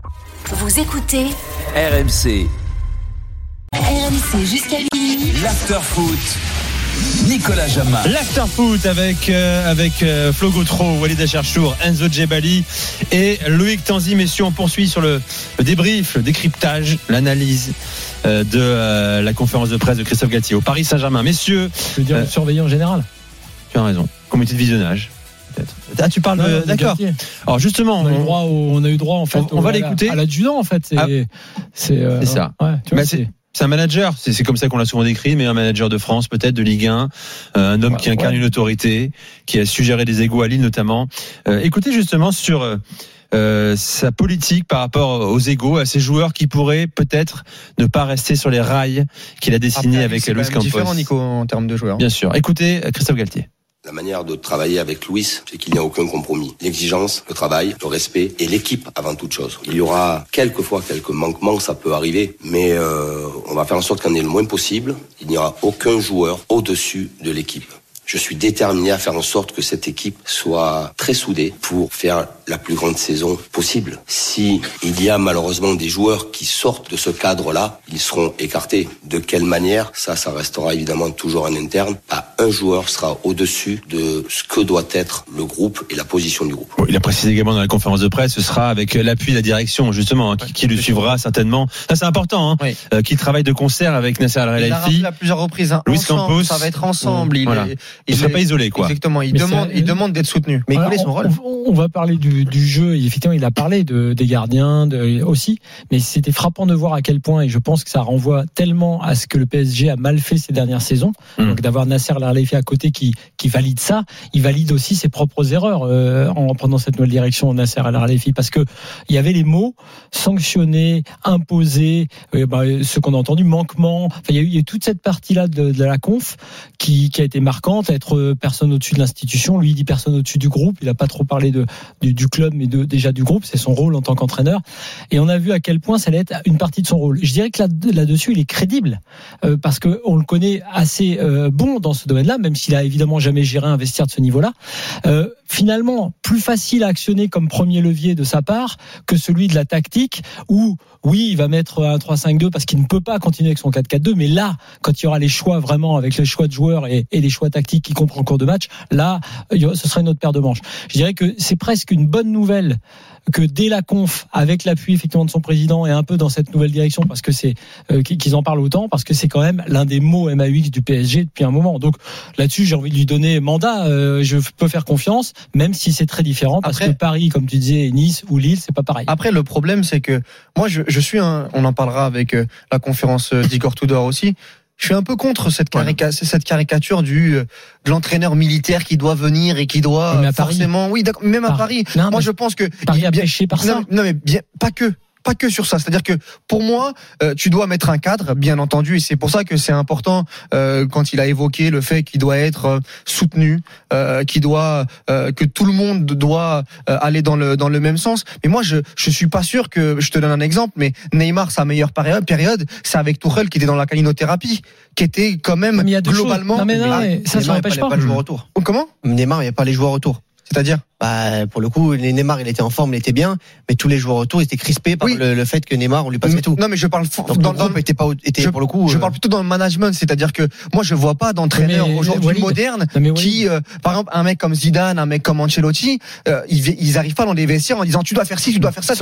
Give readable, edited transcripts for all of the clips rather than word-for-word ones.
Vous écoutez RMC. RMC jusqu'à minuit. L'after-foot. Nicolas Jamin. L'after-foot avec Flo Gautreau, Walid Acharchour, Enzo Djebali et Loïc Tanzi. Messieurs, on poursuit sur le débrief, le décryptage, l'analyse de la conférence de presse de Christophe Galtier au Paris Saint-Germain. Messieurs, je veux dire le surveillant général. Tu as raison. Comité de visionnage. Peut-être. Ah, tu parles de... D'accord. Alors justement, on a eu droit en fait. On va l'écouter. À l'adjudant en fait. C'est ça. Ouais, tu vois, c'est un manager, c'est comme ça qu'on l'a souvent décrit, mais un manager de France, peut-être de Ligue 1, un homme qui incarne une autorité, qui a su gérer des égos à Lille notamment. Écoutez justement sur sa politique par rapport aux égos, à ces joueurs qui pourraient peut-être ne pas rester sur les rails qu'il a dessinés avec Luis Campos. C'est différent, Nico, en termes de joueurs. Bien sûr. Écoutez Christophe Galtier. La manière de travailler avec Luis, c'est qu'il n'y a aucun compromis. L'exigence, le travail, le respect et l'équipe avant toute chose. Il y aura quelquefois quelques manquements, ça peut arriver, mais on va faire en sorte qu'il y en ait le moins possible. Il n'y aura aucun joueur au-dessus de l'équipe. Je suis déterminé à faire en sorte que cette équipe soit très soudée pour faire la plus grande saison possible. Si il y a malheureusement des joueurs qui sortent de ce cadre-là, ils seront écartés. De quelle manière ? Ça restera évidemment toujours en interne. Pas un joueur sera au-dessus de ce que doit être le groupe et la position du groupe. Bon, il a précisé également dans la conférence de presse, ce sera avec l'appui de la direction justement, qui le suivra certainement. Ça c'est important, qui travaille de concert avec Nasser Al-Khelaifi. Il l'a rappelé à plusieurs reprises. Luis Campos, ça va être ensemble. Il ne serait pas isolé, quoi. Exactement. Il demande d'être soutenu. Mais il connaît son rôle. On va parler du jeu. Et effectivement, il a parlé des gardiens aussi. Mais c'était frappant de voir à quel point, et je pense que ça renvoie tellement à ce que le PSG a mal fait ces dernières saisons. Donc d'avoir Nasser Al-Khelaifi à côté qui valide ça, il valide aussi ses propres erreurs en prenant cette nouvelle direction, Nasser Al-Khelaifi, parce que il y avait les mots sanctionner, imposer, ce qu'on a entendu, manquement. Enfin, il y a eu toute cette partie-là de la conf qui a été marquante. Être personne au-dessus de l'institution. Lui, il dit personne au-dessus du groupe. Il n'a pas trop parlé du club, mais déjà du groupe. C'est son rôle en tant qu'entraîneur. Et on a vu à quel point ça allait être une partie de son rôle. Je dirais que là-dessus, il est crédible parce que on le connaît assez bon dans ce domaine-là, même s'il a évidemment jamais géré un vestiaire de ce niveau-là. Finalement, plus facile à actionner comme premier levier de sa part que celui de la tactique où, oui, il va mettre un 3-5-2 parce qu'il ne peut pas continuer avec son 4-4-2. Mais là, quand il y aura les choix vraiment avec les choix de joueurs et les choix tactiques qui comprend en cours de match, là, ce sera une autre paire de manches. Je dirais que c'est presque une bonne nouvelle que dès la conf, avec l'appui effectivement de son président et un peu dans cette nouvelle direction, parce que c'est qu'ils en parlent autant, parce que c'est quand même l'un des mots MAUX du PSG depuis un moment. Donc là-dessus, j'ai envie de lui donner mandat. Je peux faire confiance, même si c'est très différent, parce que Paris, comme tu disais, Nice ou Lille, c'est pas pareil. Après, le problème, c'est que moi, je suis on en parlera avec la conférence d'Igor Tudor aussi. Je suis un peu contre cette caricature de l'entraîneur militaire qui doit venir et qui doit forcément. Oui, d'accord, même à Paris. Non, moi, je pense que Paris a pêché par ça. Non, mais bien, pas que sur ça. C'est-à-dire que pour moi, tu dois mettre un cadre, bien entendu, et c'est pour ça que c'est important quand il a évoqué le fait qu'il doit être soutenu, que tout le monde doit aller dans le même sens. Mais moi, je suis pas sûr que, je te donne un exemple, mais Neymar, sa meilleure période, c'est avec Tuchel qui était dans la calinothérapie, qui était quand même globalement. Non, mais ça n'empêche pas. Le joueur autour. Comment? Neymar, il n'y a pas les joueurs autour. C'est-à-dire? Pour le coup, Neymar, il était en forme, il était bien, mais tous les joueurs autour étaient crispés par le fait que Neymar, on lui passait tout. Non, mais je parle pour le coup. Je parle plutôt dans le management, c'est-à-dire que moi, je vois pas d'entraîneur aujourd'hui moderne qui, par exemple, un mec comme Zidane, un mec comme Ancelotti, ils arrivent pas dans les vestiaires en disant tu dois faire ci, tu dois faire ça,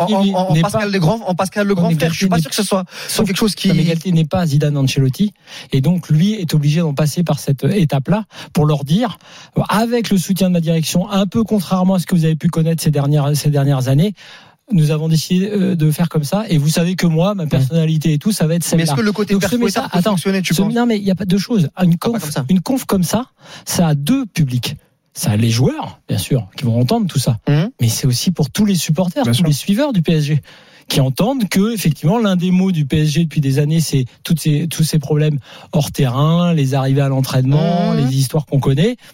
en Pascal le grand frère. Je suis pas sûr que ce soit quelque chose qui. Mais Galtier n'est pas Zidane, Ancelotti, et donc lui est obligé d'en passer par cette étape-là pour leur dire, avec le soutien de ma direction, un peu contrairement à ce que vous avez pu connaître ces dernières années, nous avons décidé de faire comme ça. Et vous savez que moi, ma personnalité et tout, ça va être celle-là. Mais est-ce que le côté personnel peut fonctionner, tu penses ? Non, mais il y a pas deux choses. Une conf comme ça a deux publics. Ça a les joueurs, bien sûr, qui vont entendre tout ça. Mais c'est aussi pour tous les supporters, tous les suiveurs du PSG, qui entendent que, effectivement, l'un des mots du PSG depuis des années, c'est tous ces problèmes hors terrain, les arrivées à l'entraînement, les histoires qu'on connaît.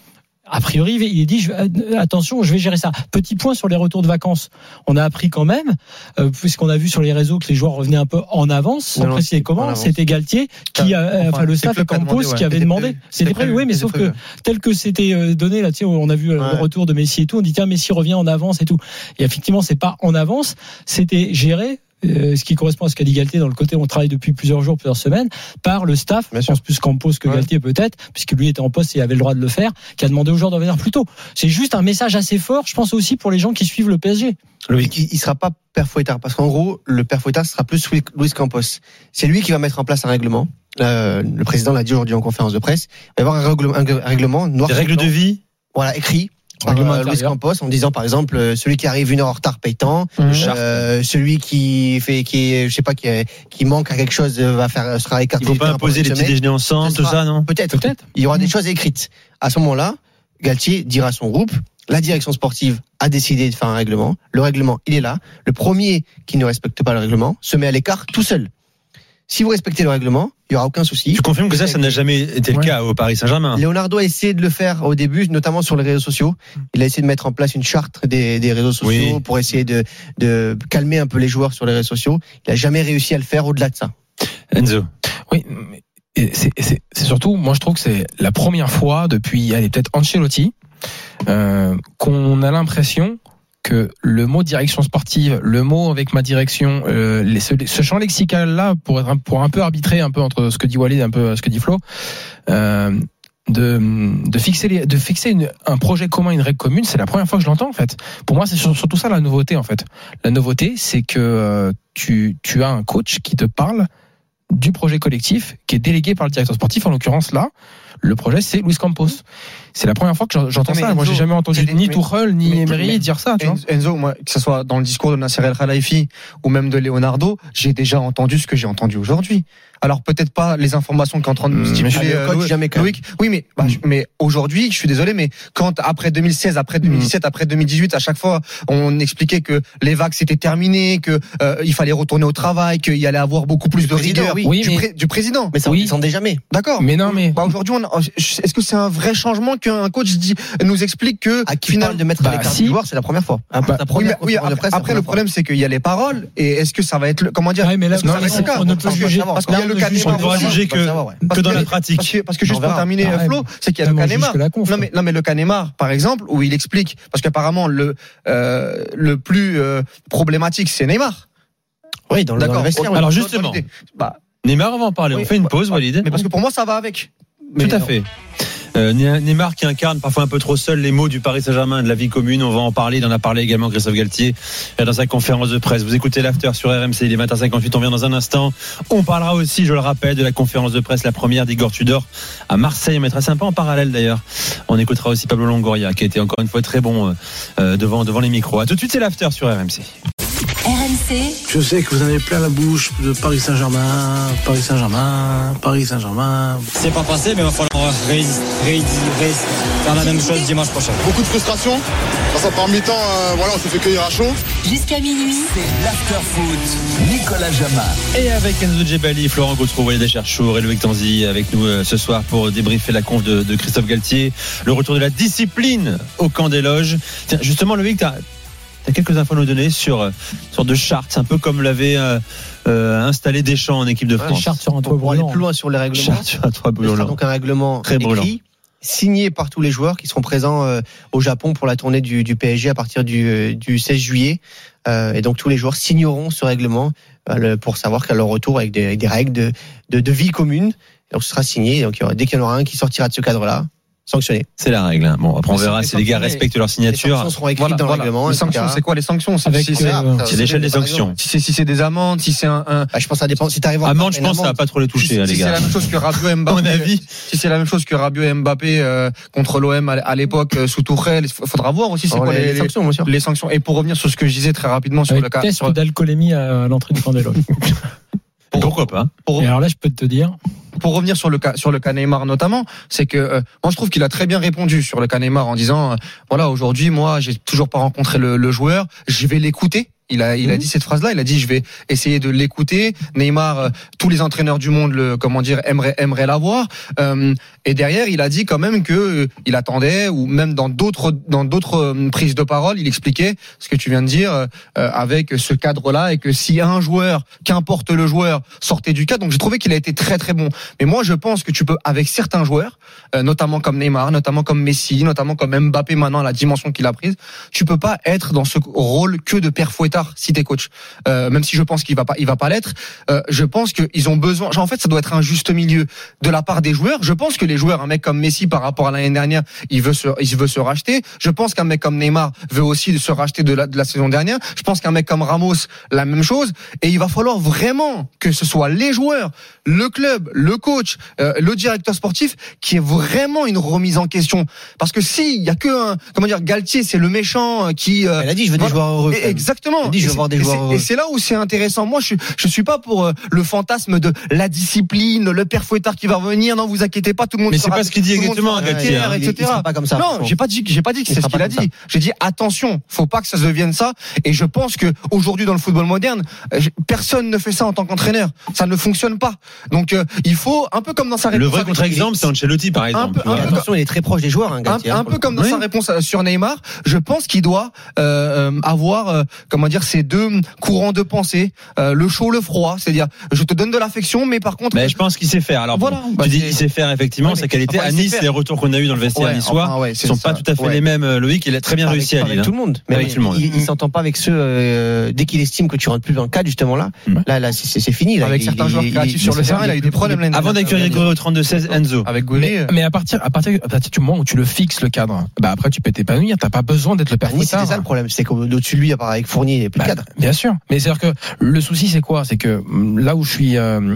a priori, il est dit attention, je vais gérer ça. Petit point sur les retours de vacances. On a appris quand même, puisqu'on a vu sur les réseaux que les joueurs revenaient un peu en avance, sans préciser comment. C'était Galtier qui le staff et Campos qui avait demandé. C'était prévu, oui, mais sauf que tel que c'était donné là, tu sais, on a vu le retour de Messi et tout, on dit tiens, Messi revient en avance et tout. Et effectivement, c'est pas en avance, c'était géré. Ce qui correspond à ce qu'a dit Galtier dans le côté on travaille depuis plusieurs jours, plusieurs semaines, par le staff, je pense plus Campos que Galtier peut-être, puisque lui était en poste et avait le droit de le faire, qui a demandé aux joueurs de revenir plus tôt. C'est juste un message assez fort, je pense aussi pour les gens qui suivent le PSG. Il sera pas père Fouettard, parce qu'en gros, le père Fouettard sera plus Luis Campos. C'est lui qui va mettre en place un règlement. Le président l'a dit aujourd'hui en conférence de presse. Il va y avoir un règlement noir. Des règles de vie. Voilà, écrit. Luis Campos en disant par exemple celui qui arrive 1 heure en retard paye tant, celui qui manque à quelque chose sera écarté. Il ne faut pas imposer les petits déjeuners ensemble, tout ça, non? Peut-être. Il y aura des choses écrites. À ce moment-là, Galtier dira à son groupe, la direction sportive a décidé de faire un règlement. Le règlement, il est là. Le premier qui ne respecte pas le règlement se met à l'écart tout seul. Si vous respectez le règlement, il n'y aura aucun souci. Tu confirmes que ça n'a jamais été le cas au Paris Saint-Germain? Leonardo a essayé de le faire au début, notamment sur les réseaux sociaux. Il a essayé de mettre en place une charte des réseaux sociaux pour essayer de calmer un peu les joueurs sur les réseaux sociaux. Il n'a jamais réussi à le faire au-delà de ça. Enzo. Oui, c'est surtout, moi je trouve que c'est la première fois depuis, peut-être Ancelotti, qu'on a l'impression que le mot direction sportive, le mot avec ma direction, ce champ lexical là pour un peu arbitrer un peu entre ce que dit Walid et un peu ce que dit Flo, de fixer un projet commun, une règle commune, c'est la première fois que je l'entends en fait. Pour moi, c'est surtout ça la nouveauté en fait. La nouveauté, c'est que tu as un coach qui te parle du projet collectif qui est délégué par le directeur sportif. En l'occurrence là, le projet c'est Luis Campos. C'est la première fois que j'entends ça. Moi, j'ai jamais entendu ni Tuchel ni Emery dire ça. Tu vois. Enzo, moi, que ce soit dans le discours de Nasser El Khelaifi ou même de Leonardo, j'ai déjà entendu ce que j'ai entendu aujourd'hui. Alors peut-être pas les informations qu'est en train de nous stipuler Loïc. Oui, mais aujourd'hui, je suis désolé, mais quand après 2016, après 2017, après 2018, à chaque fois, on expliquait que les vagues c'était terminé, que il fallait retourner au travail, qu'il y allait avoir beaucoup plus de rigueur du président. Mais ça, on ne descendait jamais. D'accord. Mais non, mais aujourd'hui, est-ce que c'est un vrai changement qu'un coach nous explique que qui parle de mettre l'écart du joueur, c'est la première fois. Après le problème, c'est qu'il y a les paroles et est-ce que ça va être comment dire? Mais là, on ne peut juger parce qu'il y a le cas on ne pourra juger que dans la pratique. Parce que juste pour terminer, Flo, c'est qu'il y a le cas Neymar. Non mais le cas Neymar, par exemple, où il explique, parce qu'apparemment le plus problématique, c'est Neymar. Oui, dans le vestiaire. Alors justement, Neymar, on va en parler. On fait une pause, Walid. Mais parce que pour moi, ça va avec. Tout à fait. Neymar qui incarne parfois un peu trop seul les mots du Paris Saint-Germain, de la vie commune. On va en parler. Il en a parlé également Christophe Galtier dans sa conférence de presse. Vous écoutez l'After sur RMC. Il est 20h58. On vient dans un instant. On parlera aussi, je le rappelle, de la conférence de presse, la première d'Igor Tudor à Marseille. On mettra ça un peu en parallèle d'ailleurs. On écoutera aussi Pablo Longoria qui a été encore une fois très bon devant les micros. À tout de suite, c'est l'After sur RMC. RMC. Je sais que vous en avez plein la bouche de Paris Saint-Germain. C'est pas passé, mais il va falloir faire la même chose dimanche prochain. Beaucoup de frustration. Dans sa première mi-temps, on s'est fait cueillir à chaud. Jusqu'à minuit. C'est l'Afterfoot. Nicolas Jamin. Et avec Enzo Djebali, Florent Gautreau, Walid Acharchour et Loïc Tanzi avec nous ce soir pour débriefer la conf de Christophe Galtier. Le retour de la discipline au camp des loges. Tiens, justement, Loïc, t'as quelques infos à nous donner sur une sorte de charte, un peu comme l'avait installé Deschamps en équipe de France. Charte sur un toit pour brûlant. aller plus loin sur les règlements. Charte sur un toit brûlant. Donc un règlement très brûlant, écrit, signé par tous les joueurs qui seront présents au Japon pour la tournée du PSG à partir du 16 juillet. Et donc tous les joueurs signeront ce règlement pour savoir qu'à leur retour avec des règles de vie commune. Donc ce sera signé. Donc dès qu'il y en aura un qui sortira de ce cadre-là, sanctionné. C'est la règle. Bon, après on verra si les gars respectent leur signature. Les sanctions seront écrites dans le règlement. Les sanctions, c'est quoi les sanctions? C'est l'échelle des sanctions. Si c'est des amendes, si c'est je pense que ça dépend. Si t'arrives en amende, je pense que ça va pas trop les toucher, les gars. Si c'est la même chose que Rabiot Mbappé. À mon avis. Si c'est la même chose que Rabiot et Mbappé contre l'OM à l'époque sous Tuchel, il faudra voir aussi c'est quoi les sanctions. Et pour revenir sur ce que je disais très rapidement sur le cas. Test d'alcoolémie à l'entrée du camp des loges. Pourquoi pas? Et alors là, je peux te dire. Pour revenir sur le cas Neymar notamment, c'est que moi je trouve qu'il a très bien répondu sur le cas Neymar en disant voilà, aujourd'hui moi j'ai toujours pas rencontré le joueur, je vais l'écouter. Il a dit cette phrase-là. Il a dit, je vais essayer de l'écouter. Neymar, tous les entraîneurs du monde, aimeraient l'avoir. Et derrière, il a dit quand même que il attendait, ou même dans d'autres prises de parole, il expliquait ce que tu viens de dire avec ce cadre-là, et que si un joueur, qu'importe le joueur, sortait du cadre. Donc j'ai trouvé qu'il a été très très bon. Mais moi, je pense que tu peux, avec certains joueurs, notamment comme Neymar, notamment comme Messi, notamment comme Mbappé maintenant, la dimension qu'il a prise, tu peux pas être dans ce rôle que de père fouettard si t'es coach. Même si je pense qu'il va pas l'être, je pense qu'ils ont besoin. En fait, ça doit être un juste milieu de la part des joueurs. Je pense que les joueurs, un mec comme Messi par rapport à l'année dernière, il veut se racheter. Je pense qu'un mec comme Neymar veut aussi se racheter de la saison dernière. Je pense qu'un mec comme Ramos, la même chose. Et il va falloir vraiment que ce soit les joueurs, le club, le coach, le directeur sportif, qui ait vraiment une remise en question. Parce que il y a que Galtier, c'est le méchant qui. Elle a dit, je veux des joueurs heureux. Exactement. Elle a dit, je veux voir des joueurs heureux. Et c'est là où c'est intéressant. Moi, je suis pas pour le fantasme de la discipline, le père fouettard qui va revenir. Non, vous inquiétez pas, tout le monde. Mais c'est pas ce qu'il dit exactement, Galtier, etc. Il sera pas comme ça. Non, j'ai pas dit que c'est ce qu'il a dit. J'ai dit attention, faut pas que ça devienne ça. Et je pense que aujourd'hui dans le football moderne, personne ne fait ça en tant qu'entraîneur. Ça ne fonctionne pas. Donc il faut un peu comme dans sa réponse. Le vrai contre-exemple, c'est Ancelotti par exemple. Attention, il est très proche des joueurs. Galtier, un peu comme dans sa réponse sur Neymar. Je pense qu'il doit avoir ces deux courants de pensée, le chaud, le froid. C'est-à-dire, je te donne de l'affection, mais par contre. Mais je pense qu'il sait faire. Alors voilà. Tu dis il sait faire effectivement sa qualité. À Nice, les retours qu'on a eu dans le vestiaire niçois sont pas tout à fait les mêmes. Loïc, il a très bien réussi à Lille. Avec tout le monde. Mais avec tout le monde. Il s'entend pas avec ceux dès qu'il estime que tu rentres plus dans le cadre justement là. Là, c'est fini. Avec certains joueurs créatifs sur le terrain, il a eu des problèmes. Avant d'accueillir Grégory au 32-16, Enzo. Avec Goulet. Mais à partir du moment où tu le fixes le cadre, après tu peux t'épanouir. T'as pas besoin d'être le père fouettard. C'est ça le problème, c'est qu'au-dessus de lui, avec Fournier, il n'y a plus de cadre. Bien sûr. Mais c'est-à-dire que le souci, c'est quoi? C'est que là où je suis.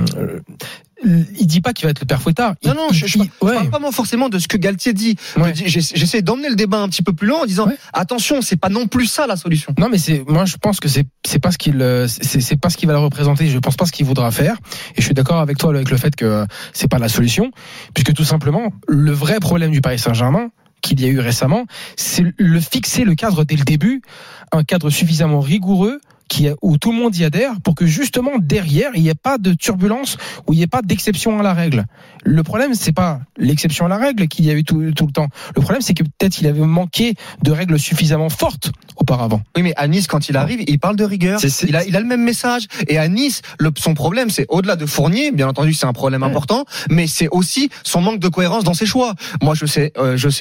Il dit pas qu'il va être le père fouettard. Je parle pas moi forcément de ce que Galtier dit. J'essaie d'emmener le débat un petit peu plus loin en disant attention, c'est pas non plus ça la solution. Non, mais moi je pense que c'est pas ce qu'il va le représenter. Je pense pas ce qu'il voudra faire. Et je suis d'accord avec toi avec le fait que c'est pas la solution, puisque tout simplement le vrai problème du Paris Saint-Germain qu'il y a eu récemment, c'est fixer le cadre dès le début, un cadre suffisamment rigoureux où tout le monde y adhère pour que justement derrière il n'y ait pas de turbulence, où il n'y ait pas d'exception à la règle. Le problème, c'est pas l'exception à la règle qu'il y a eu tout le temps. Le problème, c'est que peut-être il avait manqué de règles suffisamment fortes auparavant. Oui, mais à Nice, quand il arrive, il parle de rigueur. Il a le même message. Et à Nice, son problème, c'est au-delà de Fournier, bien entendu, c'est un problème important, mais c'est aussi son manque de cohérence dans ses choix. Moi, je sais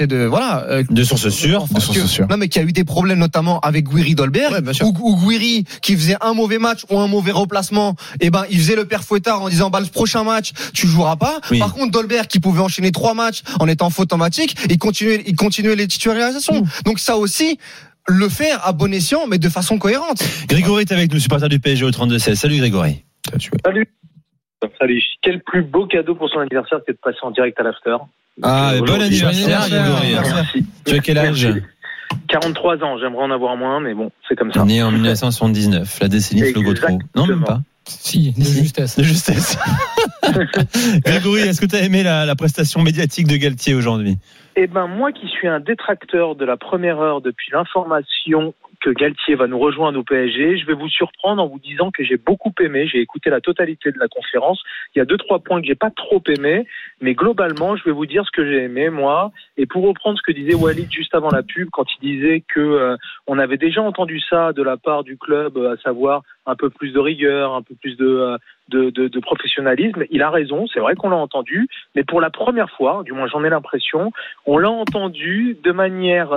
de sources sûres. Non, mais qu'il y a eu des problèmes, notamment avec Guiri Dolberg, où Guiri, qui faisait un mauvais match ou un mauvais remplacement, il faisait le père fouettard en disant le prochain match tu joueras pas. Oui. Par contre Dolberg, qui pouvait enchaîner 3 matchs en étant faute automatique, il continuait les titularisations. Donc ça aussi, le faire à bon escient, mais de façon cohérente. Grégory est avec nous, supporter du PSG au 32-16. Salut Grégory. Salut. Quel plus beau cadeau pour son anniversaire que de passer en direct à l'after. Bon anniversaire Grégory. Merci. Tu as quel âge? 43 ans, j'aimerais en avoir moins, mais bon, c'est comme ça. Né en 1979, la décennie Flogotro. Non, même pas. Si, de justesse. Grégory, est-ce que tu as aimé la prestation médiatique de Galtier aujourd'hui? Moi qui suis un détracteur de la première heure depuis l'information que Galtier va nous rejoindre au PSG, je vais vous surprendre en vous disant que j'ai beaucoup aimé. J'ai écouté la totalité de la conférence. Il y a 2-3 points que j'ai pas trop aimé, mais globalement, je vais vous dire ce que j'ai aimé, moi. Et pour reprendre ce que disait Walid juste avant la pub, quand il disait que on avait déjà entendu ça de la part du club, à savoir un peu plus de rigueur, un peu plus de professionnalisme. Il a raison, c'est vrai qu'on l'a entendu, mais pour la première fois, du moins j'en ai l'impression, on l'a entendu de manière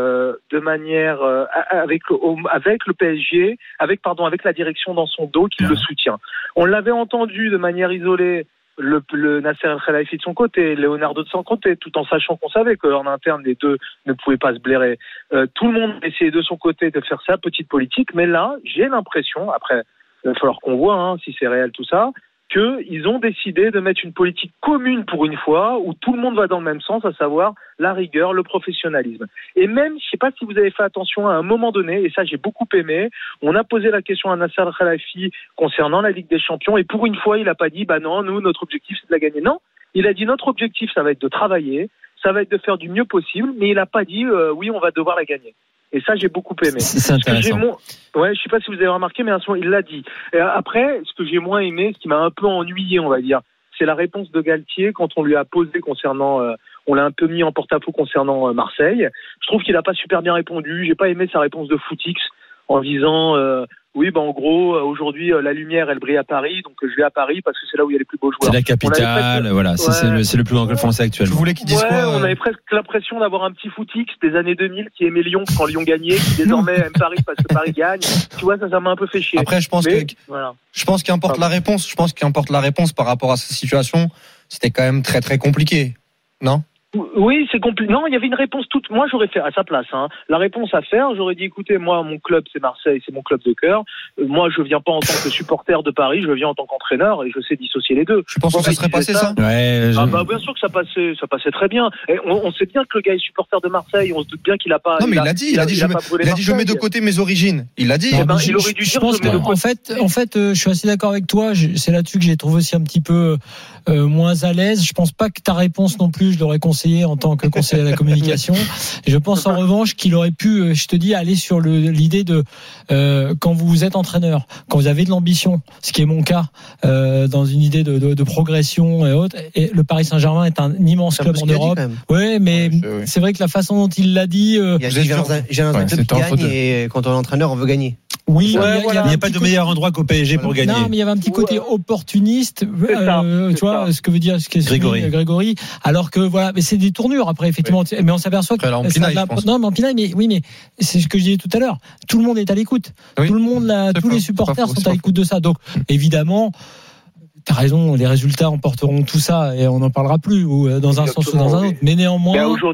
avec le PSG, avec la direction dans son dos qui le soutient. On l'avait entendu de manière isolée, le Nasser El Khelaifi de son côté, Leonardo de son côté, tout en sachant qu'on savait qu'en interne les deux ne pouvaient pas se blairer. Tout le monde essayait de son côté de faire sa petite politique, mais là, j'ai l'impression, après, il va falloir qu'on voit si c'est réel tout ça, qu'ils ont décidé de mettre une politique commune pour une fois, où tout le monde va dans le même sens, à savoir la rigueur, le professionnalisme. Et même, je ne sais pas si vous avez fait attention à un moment donné, et ça j'ai beaucoup aimé, on a posé la question à Nasser El Khelaifi concernant la Ligue des Champions, et pour une fois, il n'a pas dit, non, nous, notre objectif, c'est de la gagner. Non, il a dit, notre objectif, ça va être de travailler, ça va être de faire du mieux possible, mais il n'a pas dit, oui, on va devoir la gagner. Et ça, j'ai beaucoup aimé. C'est intéressant. Ouais, je sais pas si vous avez remarqué, mais à ce moment, il l'a dit. Et après, ce que j'ai moins aimé, ce qui m'a un peu ennuyé, on va dire, c'est la réponse de Galtier quand on lui a posé concernant, on l'a un peu mis en porte-à-faux concernant Marseille. Je trouve qu'il a pas super bien répondu. J'ai pas aimé sa réponse de footix en disant, oui, en gros, aujourd'hui, la lumière, elle brille à Paris, donc je vais à Paris parce que c'est là où il y a les plus beaux joueurs. C'est la capitale, voilà. Ouais. C'est le plus grand club français actuellement. Je voulais qu'il dise quoi on avait presque l'impression d'avoir un petit footix des années 2000 qui aimait Lyon quand Lyon gagnait, qui désormais aime Paris parce que Paris gagne. Tu vois, ça m'a un peu fait chier. Après, je pense qu'importe la réponse. Je pense qu'importe la réponse par rapport à cette situation. C'était quand même très très compliqué, non? Oui, c'est compliqué. Non, il y avait une réponse toute. Moi, j'aurais fait à sa place. La réponse à faire, j'aurais dit, écoutez, moi, mon club, c'est Marseille, c'est mon club de cœur. Moi, je viens pas en tant que supporter de Paris, je viens en tant qu'entraîneur et je sais dissocier les deux. Je pense que ça serait passé ça. Ouais. Bien sûr que ça passait très bien. Et on sait bien que le gars est supporter de Marseille. On se doute bien qu'il a pas. Non, mais il a dit, je mets de côté mes origines. Il l'a dit. Il aurait dû dire. En fait, je suis assez d'accord avec toi. C'est là-dessus que j'ai trouvé aussi un petit peu moins à l'aise. Je pense pas que ta réponse non plus, je l'aurais conseillé en tant que conseiller à la communication. Et je pense en revanche qu'il aurait pu, je te dis, aller sur l'idée de quand vous êtes entraîneur, quand vous avez de l'ambition, ce qui est mon cas, dans une idée de progression et autres. Et le Paris Saint-Germain est un immense club en Europe. Oui, mais c'est vrai que la façon dont il l'a dit, j'ai un club qui gagne et quand on est entraîneur, on veut gagner. Oui, il n'y a pas de meilleur endroit qu'au PSG pour gagner. Non, mais il y avait un petit côté opportuniste, tu vois, ce que veut dire Grégory. Alors que voilà, mais c'est des tournures après, effectivement. Oui. Mais on s'aperçoit que en pinaille, non, mais en pinaille, mais c'est ce que je disais tout à l'heure. Tout le monde est à l'écoute. Oui. Tout le monde, tous les supporters sont à l'écoute de ça. Donc, évidemment. T'as raison, les résultats emporteront tout ça et on n'en parlera plus ou dans un sens ou dans un autre. Mais néanmoins,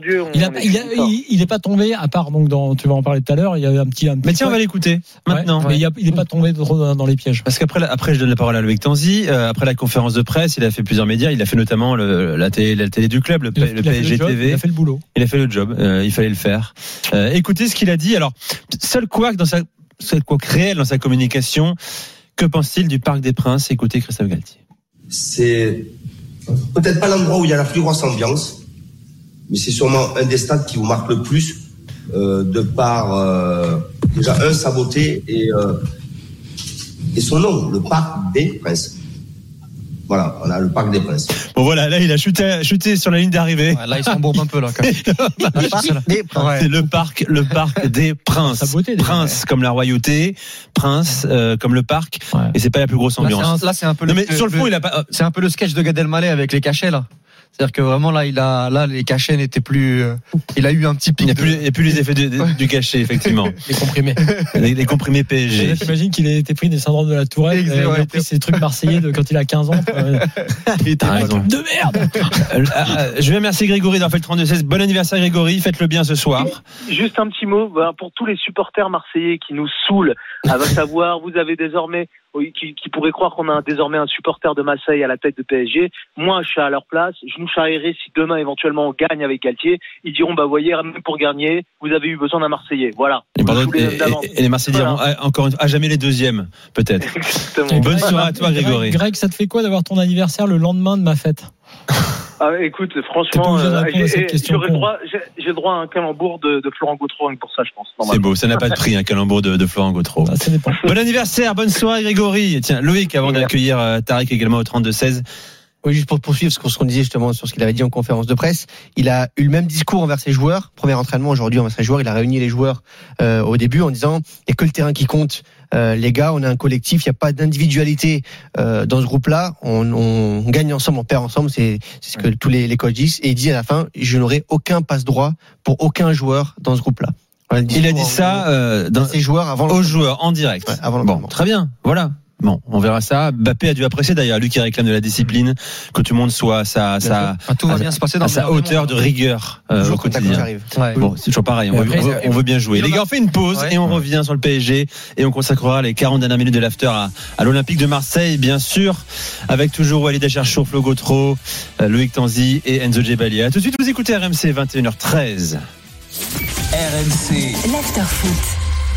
il n'est pas tombé, à part donc tu vas en parler tout à l'heure. Il y avait un petit. Mais tiens, on va l'écouter maintenant. Mais il n'est pas tombé trop dans les pièges. Parce qu'après, je donne la parole à Loïc Tanzi. Après la conférence de presse, il a fait plusieurs médias. Il a fait notamment la télé du club, le PSG TV. Il a fait le boulot. Il a fait le job. Il fallait le faire. Écoutez ce qu'il a dit. Alors, seul couac réel dans sa communication. Que pense-t-il du Parc des Princes? Écoutez Christophe Galtier. C'est peut-être pas l'endroit où il y a la plus grosse ambiance, mais c'est sûrement un des stades qui vous marque le plus de par déjà sa beauté et son nom, le Parc des Princes. Voilà, on a le Parc des Princes. Bon voilà, là il a chuté sur la ligne d'arrivée. Ouais, là il s'embourbe un peu là. Quand même. C'est le parc des Princes. Sa beauté, Prince comme la royauté, Prince comme le parc. Ouais. Et c'est pas la plus grosse ambiance. Là c'est un peu. Non, mais sur le fond il a pas. C'est un peu le sketch de Gad Elmaleh avec les cachets là. C'est-à-dire que vraiment là les cachets n'étaient plus. Il a eu un petit pic. Il n'y a plus les effets du cachet effectivement. Les comprimés. Les comprimés PSG. J'imagine qu'il a été pris des syndromes de la Tourette. Il a pris ces trucs marseillais quand il a 15 ans. T'as raison. De merde. Je vais remercier Grégory dans fait le 32-16. Bon anniversaire Grégory, faites-le bien ce soir. Juste un petit mot pour tous les supporters marseillais qui nous saoulent. À savoir, vous avez désormais. Qui pourrait croire qu'on a désormais un supporter de Marseille à la tête de PSG. Moi, je suis à leur place. Je nous charrierai si demain, éventuellement, on gagne avec Galtier. Ils diront, voyez, même pour gagner, vous avez eu besoin d'un Marseillais. Voilà. Et les Marseillais diront, encore à jamais les deuxièmes, peut-être. Exactement. Bonne soirée à toi, Grégory. Greg, ça te fait quoi d'avoir ton anniversaire le lendemain de ma fête? Écoute, franchement, j'ai le droit à un calembour de Florent Gautreau pour ça, je pense. C'est beau, ça n'a pas de prix, un calembour de Florent Gautreau. Ça dépend. Bon anniversaire, bonne soirée Grégory. Tiens, Loïc, avant d'accueillir Tariq également au 32-16. Oui, juste pour poursuivre ce qu'on disait justement sur ce qu'il avait dit en conférence de presse, il a eu le même discours envers ses joueurs. Premier entraînement aujourd'hui envers ses joueurs, il a réuni les joueurs au début en disant il n'y a que le terrain qui compte. Les gars, on est un collectif, il n'y a pas d'individualité dans ce groupe-là. On gagne ensemble, on perd ensemble. C'est ce que tous les coachs disent. Et il dit à la fin, je n'aurai aucun passe droit pour aucun joueur dans ce groupe-là. Il a dit ça dans ses joueurs aux joueurs en direct. Ouais, avant bon, très bien. Voilà. Bon, on verra ça. Mbappé a dû apprécier d'ailleurs, lui qui réclame de la discipline, que tout le monde soit à sa hauteur de rigueur au quotidien. Bon, c'est toujours pareil, on veut bien jouer. Les gars, on fait une pause et on revient sur le PSG et on consacrera les 40 dernières minutes de l'after à l'Olympique de Marseille, bien sûr, avec toujours Walid Acharchour, Flo Gautreau, Loïc Tanzi et Enzo Djebalia. Tout de suite, vous écoutez RMC 21h13. RMC l'after foot.